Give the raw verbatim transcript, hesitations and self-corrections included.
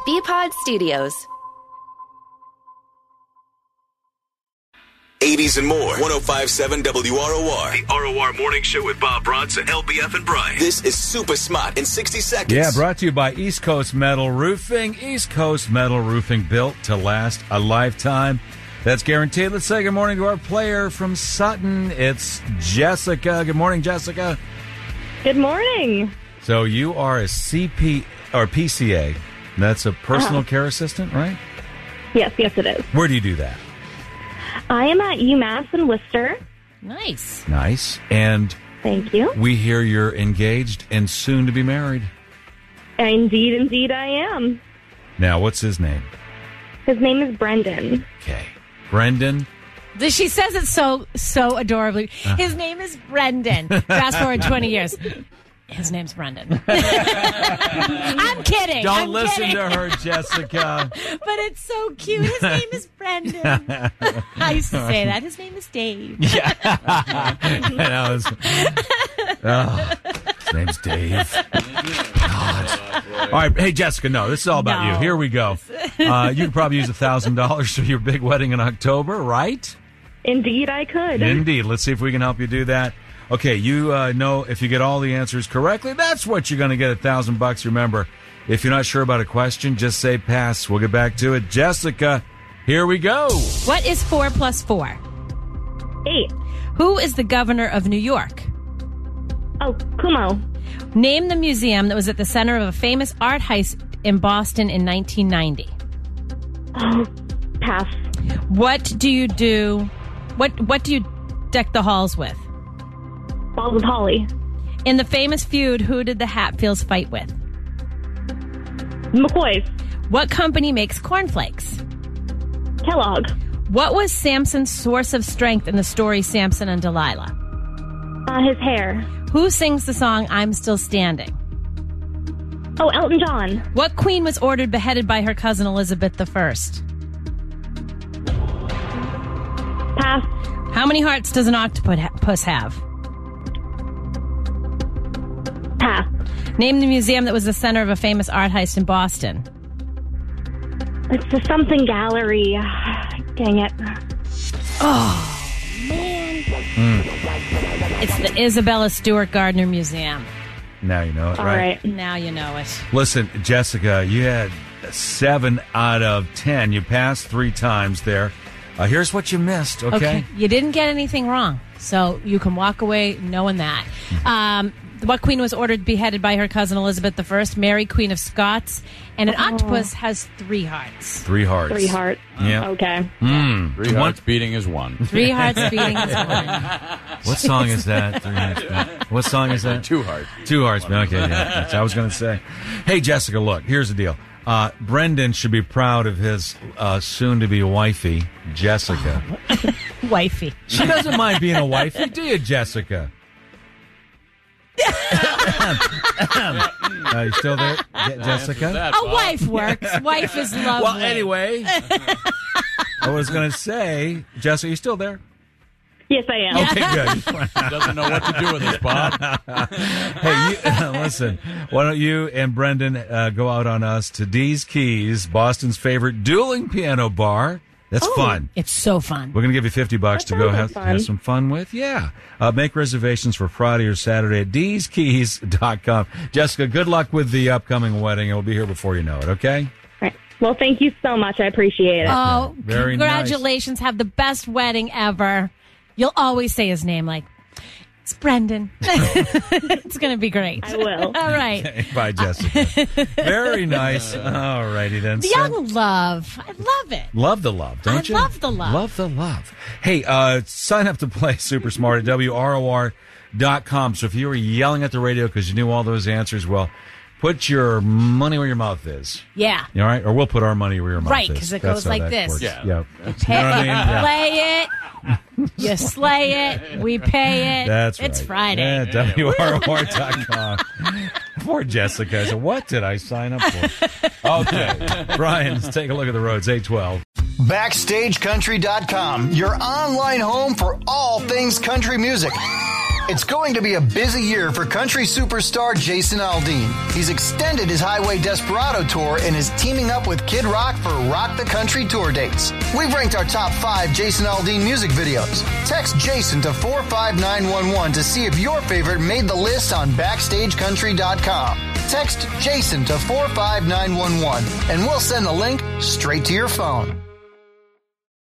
B-Pod Studios. eighties and more. one oh five point seven W R O R. The R O R Morning Show with Bob Bronson, L B F, and Brian. This is Super Smart in sixty seconds. Yeah, brought to you by East Coast Metal Roofing. East Coast Metal Roofing, built to last a lifetime. That's guaranteed. Let's say good morning to our player from Sutton. It's Jessica. Good morning, Jessica. Good morning. So you are a C P or P C A. That's a personal uh-huh. care assistant, right? Yes, yes it is. Where do you do that? I am at UMass in Worcester. Nice. Nice. And thank you. We hear you're engaged and soon to be married. Indeed, indeed I am. Now, what's his name? His name is Brendan. Okay. Brendan. She says it so, so adorably. Uh. His name is Brendan. Fast forward twenty years. His name's Brendan. I'm kidding. Don't I'm listen kidding. to her, Jessica. But it's so cute. His name is Brendan. I used to say that. His name is Dave. Yeah. And I was, oh, his name's Dave. God. All right. Hey, Jessica, no, this is all about no. you. Here we go. Uh, you could probably use one thousand dollars for your big wedding in October, right? Indeed, I could. Indeed. Let's see if we can help you do that. Okay, you uh, know if you get all the answers correctly, that's what you're going to get, a thousand bucks. Remember, if you're not sure about a question, just say pass. We'll get back to it. Jessica, here we go. What is four plus four? Eight. Who is the governor of New York? Oh, Cuomo. Name the museum that was at the center of a famous art heist in Boston in nineteen ninety. Oh, pass. What do you do? What What do you deck the halls with? Balls of holly. In the famous feud, who did the Hatfields fight with? McCoy's. What company makes cornflakes? Kellogg. What was Samson's source of strength in the story Samson and Delilah? Uh, his hair. Who sings the song I'm Still Standing? Oh, Elton John. What queen was ordered beheaded by her cousin Elizabeth the First? Pass. How many hearts does an octopus have? Pass. Name the museum that was the center of a famous art heist in Boston. It's the something gallery. Dang it. Oh, man. Mm. It's the Isabella Stewart Gardner Museum. Now you know it, All right? right. Now you know it. Listen, Jessica, you had seven out of ten. You passed three times there. Uh, here's what you missed, okay? Okay. You didn't get anything wrong, so you can walk away knowing that. Mm-hmm. Um, what queen was ordered beheaded by her cousin Elizabeth the First? Mary, Queen of Scots. And an oh. octopus has three hearts. Three hearts. Three hearts. Yeah. Okay. Mm. Three hearts beating is one. Three hearts beating is one. What song is that? Three hearts beating. What song is that? Two hearts. Two hearts. Okay, yeah. That's what I was going to say. Hey, Jessica, look, here's the deal. Uh, Brendan should be proud of his uh, soon-to-be wifey, Jessica. Wifey. She doesn't mind being a wifey, do you, Jessica? Are you still there, Je- Jessica? A wife works. Wife is lovely. Well, anyway, I was going to say, Jessica, you still there? Yes, I am. Okay, good. He doesn't know what to do with this, Bob. Hey, you, uh, listen, why don't you and Brendan uh, go out on us to Dee's Keys, Boston's favorite dueling piano bar. That's oh, fun. It's so fun. We're going to give you fifty bucks that to go like have, have some fun with. Yeah. Uh, make reservations for Friday or Saturday at dees keys dot com. Jessica, good luck with the upcoming wedding, and we'll be here before you know it, okay? All right. Well, thank you so much. I appreciate it. Oh, Very congratulations. Nice. Have the best wedding ever. You'll always say his name like, it's Brendan. It's going to be great. I will. All right. Okay, bye, Jessica. Very nice. All righty then. The young love. I love it. Love the love, don't I you? love the love. Love the love. Hey, uh, sign up to play Super Smart at W R O R dot com. So if you were yelling at the radio because you knew all those answers, well, put your money where your mouth is. Yeah. All right? Or we'll put our money where your mouth Right, is. because it That's goes how like that this. works. Yeah. Yep. You pay, You know what I mean? Yeah. play it. You slay it. We pay it. That's right. It's Friday. Yeah, W R O R dot com. Poor Jessica. I said, what did I sign up for? Okay. Brian, let's take a look at the roads. eight twelve. Backstage Country dot com, your online home for all things country music. It's going to be a busy year for country superstar Jason Aldean. He's extended his Highway Desperado tour and is teaming up with Kid Rock for Rock the Country tour dates. We've ranked our top five Jason Aldean music videos. Text Jason to four five nine one one to see if your favorite made the list on backstage country dot com. Text Jason to four five nine one one and we'll send the link straight to your phone.